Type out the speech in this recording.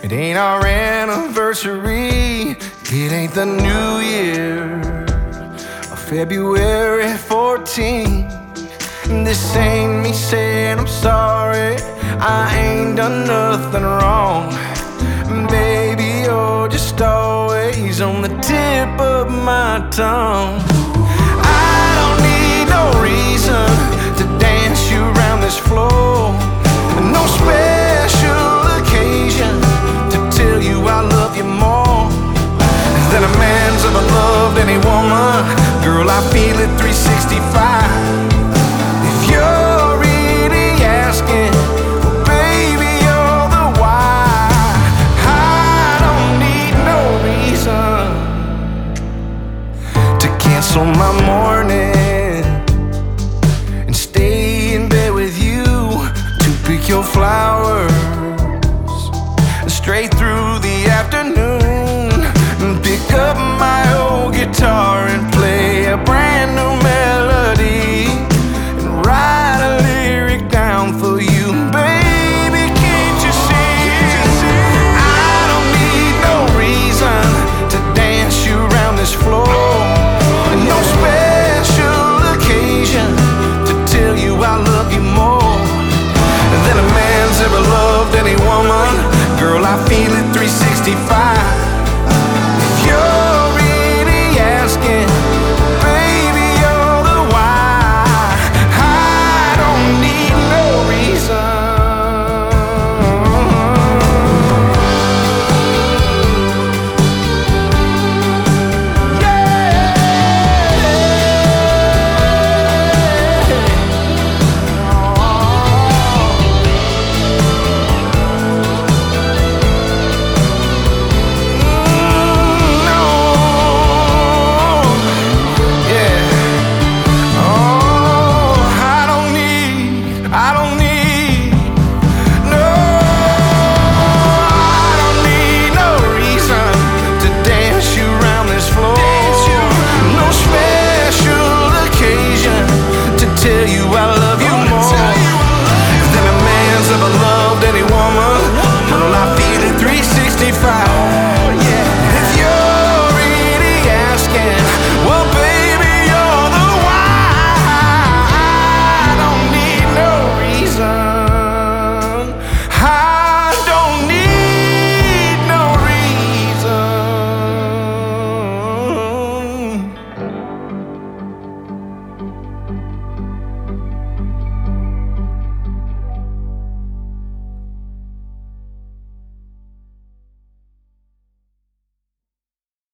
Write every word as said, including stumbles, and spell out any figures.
It ain't our anniversary, it ain't the new year, February fourteenth. This ain't me saying I'm sorry, I ain't done nothing wrong. Baby, you're just always on the tip of my tongue. I don't need no reason to dance you around this floor, no special occasion to tell you I love you more than a man's ever loved any woman. Girl, I feel it three sixty-five. If you're really asking, well, baby, you're the why. I don't need no reason to cancel my morning and stay in bed with you, to pick your flowers